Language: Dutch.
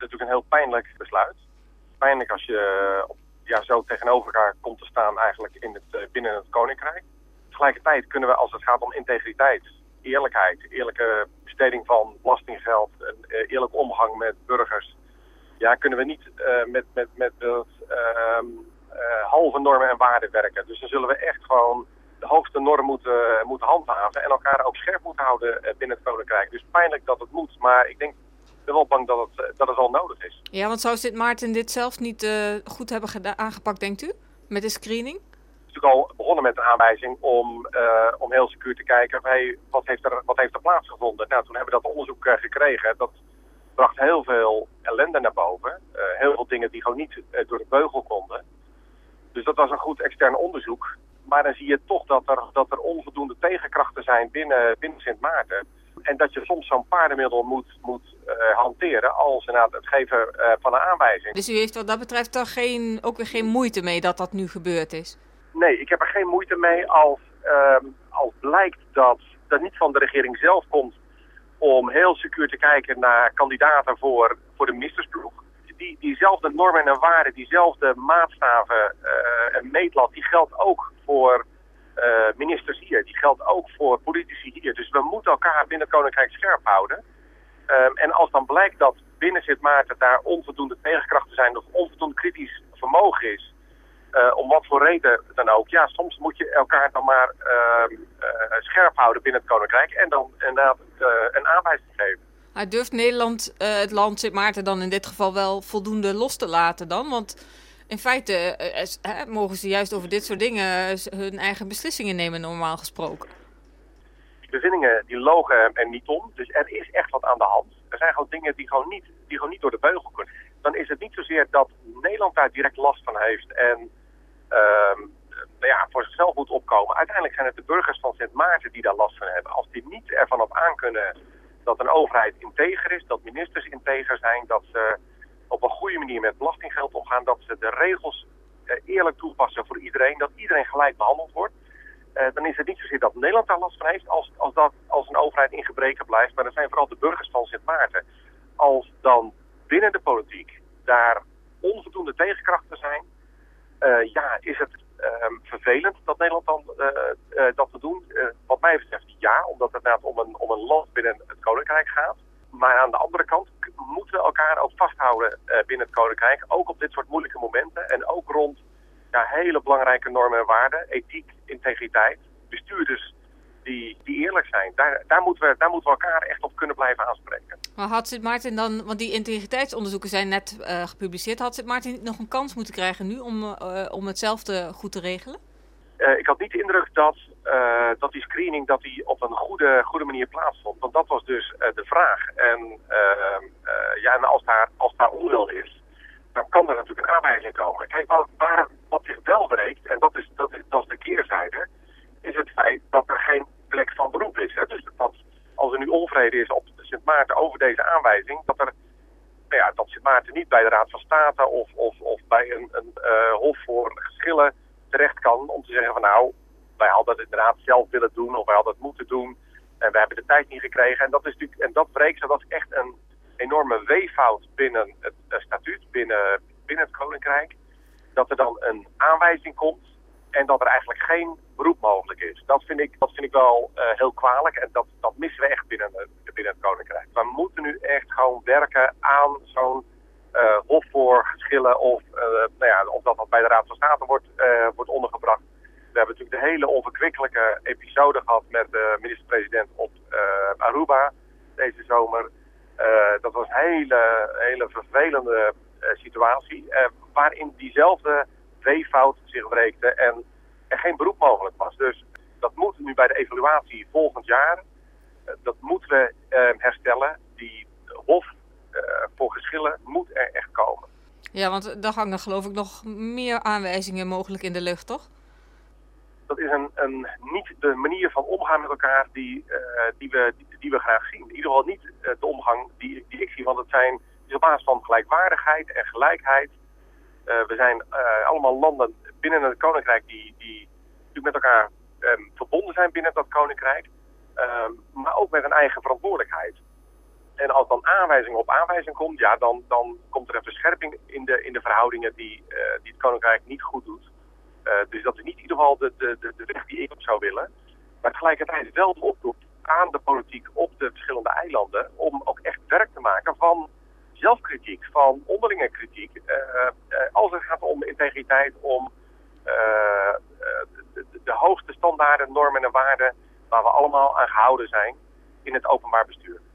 natuurlijk een heel pijnlijk besluit. Pijnlijk als je zo tegenover elkaar komt te staan eigenlijk binnen het Koninkrijk. Tegelijkertijd kunnen we, als het gaat om integriteit, eerlijkheid, eerlijke besteding van belastinggeld, en eerlijke omgang met burgers, kunnen we niet met halve normen en waarden werken. Dus dan zullen we echt gewoon de hoogste norm moeten handhaven en elkaar ook scherp moeten houden binnen het Koninkrijk. Dus pijnlijk dat het moet, maar ik ben wel bang dat het al nodig is. Ja, want zou Sint Maarten dit zelf niet goed hebben aangepakt, denkt u? Met de screening? Het is natuurlijk al begonnen met een aanwijzing om heel secuur te kijken, wat heeft er plaatsgevonden? Nou, toen hebben we dat onderzoek gekregen. Dat bracht heel veel ellende naar boven. Heel veel dingen die gewoon niet door de beugel konden. Dus dat was een goed extern onderzoek. Maar dan zie je toch dat er onvoldoende tegenkrachten zijn binnen Sint Maarten. En dat je soms zo'n paardenmiddel moet hanteren als inderdaad het geven van een aanwijzing. Dus u heeft wat dat betreft dan ook weer geen moeite mee dat nu gebeurd is? Nee, ik heb er geen moeite mee als blijkt dat niet van de regering zelf komt om heel secuur te kijken naar kandidaten voor de ministersploeg. Diezelfde normen en waarden, diezelfde maatstaven en meetlat, die geldt ook voor ministers hier. Die geldt ook voor politici hier. Dus we moeten elkaar binnen het Koninkrijk scherp houden. En als dan blijkt dat binnen Sint Maarten daar onvoldoende tegenkrachten zijn of onvoldoende kritisch vermogen is, om wat voor reden dan ook, soms moet je elkaar dan maar scherp houden binnen het Koninkrijk en dan inderdaad een aanwijzing geven. Maar durft Nederland het land Sint Maarten dan in dit geval wel voldoende los te laten dan? Want in feite mogen ze juist over dit soort dingen hun eigen beslissingen nemen, normaal gesproken. Die bevindingen die logen er niet om, dus er is echt wat aan de hand. Er zijn gewoon dingen die gewoon niet door de beugel kunnen. Dan is het niet zozeer dat Nederland daar direct last van heeft en voor zichzelf moet opkomen. Uiteindelijk zijn het de burgers van Sint Maarten die daar last van hebben. Als die niet ervan op aan kunnen dat een overheid integer is, dat ministers integer zijn, dat ze op een goede manier met belastinggeld omgaan, dat ze de regels eerlijk toepassen voor iedereen, dat iedereen gelijk behandeld wordt. Dan is het niet zozeer dat Nederland daar last van heeft als een overheid in gebreken blijft, maar dat zijn vooral de burgers van Sint Maarten. Als dan binnen de politiek daar onvoldoende tegenkrachten zijn, is het vervelend dat Nederland dan dat te doen. Wat mij betreft omdat het inderdaad om een land binnen het Koninkrijk gaat. Maar aan de andere kant moeten we elkaar ook vasthouden binnen het Koninkrijk, ook op dit soort moeilijke momenten en ook rond hele belangrijke normen en waarden, ethiek, integriteit, bestuurders die eerlijk zijn. Daar moeten we elkaar echt op kunnen blijven aanspreken. Maar had Sint Maarten dan, want die integriteitsonderzoeken zijn net gepubliceerd, had Sint Maarten niet nog een kans moeten krijgen nu om hetzelfde goed te regelen? Ik had niet de indruk dat die screening op een goede manier plaatsvond. Want dat was dus de vraag. En als daar onwil is, dan kan er natuurlijk een aanwijzing komen. Kijk, wat zich wel breekt, en dat is de keerzijde, is het feit dat er geen plek van beroep is. Hè? Dus dat als er nu onvrede is op Sint Maarten over deze aanwijzing, dat Sint Maarten niet bij de Raad van State of bij een hof voor geschillen terecht kan om te zeggen van wij hadden het inderdaad zelf willen doen of wij hadden het moeten doen en we hebben de tijd niet gekregen. En dat is natuurlijk, en dat breekt, dat is echt een enorme weeffout binnen het statuut, binnen het Koninkrijk, dat er dan een aanwijzing komt en dat er eigenlijk geen beroep mogelijk is. Dat vind ik wel heel kwalijk en dat missen we echt binnen het Koninkrijk. We moeten nu echt gewoon werken aan zo'n hof voor geschillen of dat bij de Raad van State wordt ondergebracht. We hebben natuurlijk de hele onverkwikkelijke episode gehad met de minister-president op Aruba deze zomer. Dat was een hele vervelende situatie waarin diezelfde weeffout zich wreekte en er geen beroep mogelijk was. Dus dat moet nu bij de evaluatie volgend jaar, dat moeten we herstellen. Die hof voor geschillen moet er echt komen. Ja, want daar hangen geloof ik nog meer aanwijzingen mogelijk in de lucht, toch? Dat is niet de manier van omgaan met elkaar die we graag zien. In ieder geval niet de omgang die ik zie, want het is op basis van gelijkwaardigheid en gelijkheid. We zijn allemaal landen binnen het Koninkrijk die natuurlijk met elkaar verbonden zijn binnen dat Koninkrijk. Maar ook met een eigen verantwoordelijkheid. En als dan aanwijzing op aanwijzing komt, ja, dan komt er een verscherping in de verhoudingen die het Koninkrijk niet goed doet. Dus dat is niet in ieder geval de weg die ik op zou willen. Maar tegelijkertijd wel de oproep aan de politiek op de verschillende eilanden om ook echt werk te maken van zelfkritiek, van onderlinge kritiek. Als het gaat om integriteit, om de hoogste standaarden, normen en waarden waar we allemaal aan gehouden zijn in het openbaar bestuur.